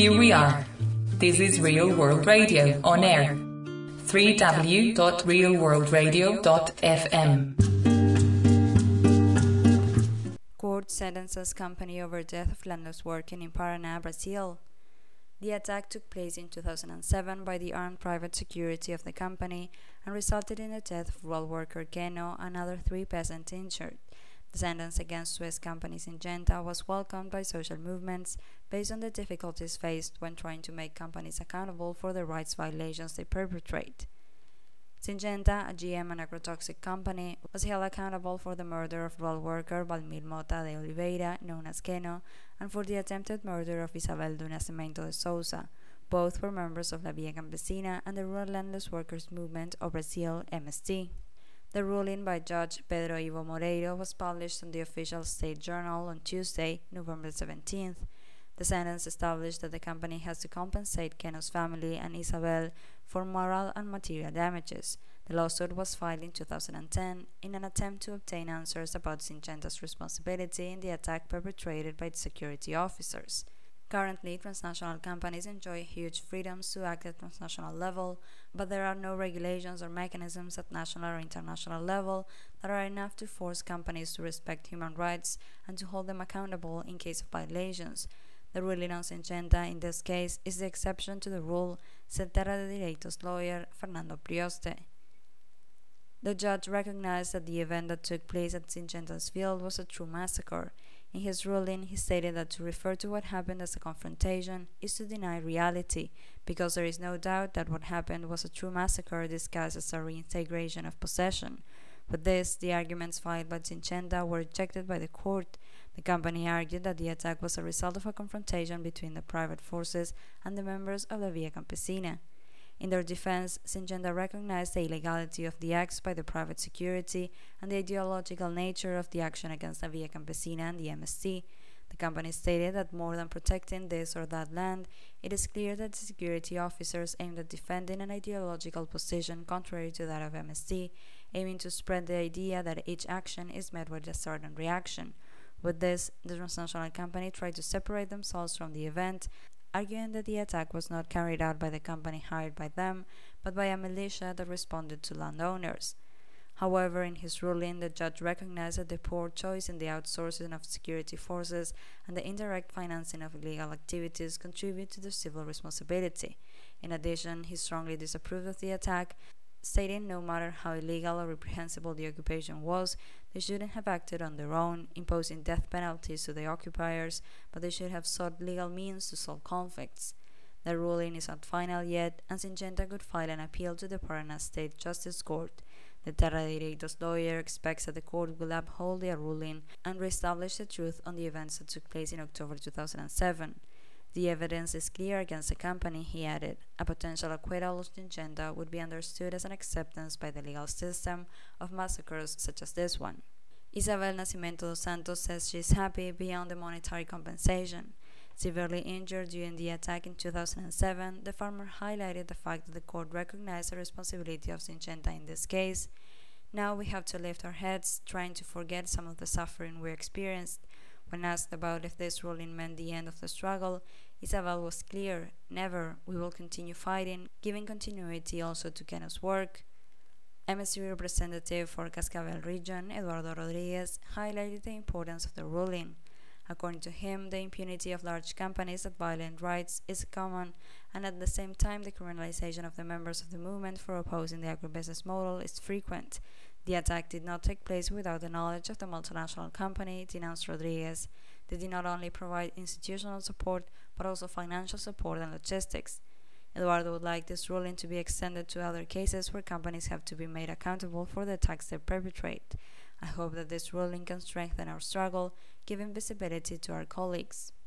here we are. This is Real World Radio on air. www.realworldradio.fm. Court sentences company over death of landlords working in Paraná, Brazil. The attack took place in 2007 by the armed private security of the company and resulted in the death of rural worker Keno and other 3 peasants injured. The sentence against Suez Company Syngenta was welcomed by social movements based on the difficulties faced when trying to make companies accountable for the rights violations they perpetrate. Syngenta, a GM and agrotoxic company, was held accountable for the murder of rural worker Valmir Mota de Oliveira, known as Keno, and for the attempted murder of Isabel do Nascimento de Souza. Both were members of La Via Campesina and the Rural Landless Workers Movement of Brazil, MST. The ruling by Judge Pedro Ivo Moreiro was published in the official State Journal on Tuesday, November 17th. The sentence established that the company has to compensate Keno's family and Isabel for moral and material damages. The lawsuit was filed in 2010 in an attempt to obtain answers about Syngenta's responsibility in the attack perpetrated by security officers. Currently, transnational companies enjoy huge freedoms to act at transnational level, but there are no regulations or mechanisms at national or international level that are enough to force companies to respect human rights and to hold them accountable in case of violations. The ruling on Syngenta in this case is the exception to the rule, said Terra de Direitos lawyer Fernando Prioste. The judge recognized that the event that took place at Syngenta's field was a true massacre. In his ruling, he stated that to refer to what happened as a confrontation is to deny reality, because there is no doubt that what happened was a true massacre disguised as a reintegration of possession. With this, the arguments filed by Syngenta were rejected by the court. The company argued that the attack was a result of a confrontation between the private forces and the members of the Via Campesina. In their defense, Syngenta recognized the illegality of the acts by the private security and the ideological nature of the action against the Via Campesina and the MST. The company stated that more than protecting this or that land, it is clear that the security officers aimed at defending an ideological position contrary to that of MST, aiming to spread the idea that each action is met with a certain reaction. With this, the transnational company tried to separate themselves from the event, arguing that the attack was not carried out by the company hired by them, but by a militia that responded to landowners. However, in his ruling, the judge recognized that the poor choice in the outsourcing of security forces and the indirect financing of illegal activities contribute to the civil responsibility. In addition, he strongly disapproved of the attack, stating no matter how illegal or reprehensible the occupation was, they shouldn't have acted on their own, imposing death penalties to the occupiers, but they should have sought legal means to solve conflicts. The ruling is not final yet, and Syngenta could file an appeal to the Paraná State Justice Court. The Terra de Direitos lawyer expects that the court will uphold their ruling and reestablish the truth on the events that took place in October 2007. The evidence is clear against the company, he added. A potential acquittal of Syngenta would be understood as an acceptance by the legal system of massacres such as this one. Isabel Nascimento dos Santos says she is happy beyond the monetary compensation. Severely injured during the attack in 2007, the farmer highlighted the fact that the court recognized the responsibility of Syngenta in this case. Now we have to lift our heads, trying to forget some of the suffering we experienced. When asked about if this ruling meant the end of the struggle, Isabel was clear: never. We will continue fighting, giving continuity also to Keno's work. MST representative for Cascavel region, Eduardo Rodriguez, highlighted the importance of the ruling. According to him, the impunity of large companies that violate rights is common, and at the same time the criminalization of the members of the movement for opposing the agribusiness model is frequent. The attack did not take place without the knowledge of the multinational company, denounced Rodriguez. They did not only provide institutional support, but also financial support and logistics. Eduardo would like this ruling to be extended to other cases where companies have to be made accountable for the attacks they perpetrate. I hope that this ruling can strengthen our struggle, giving visibility to our colleagues.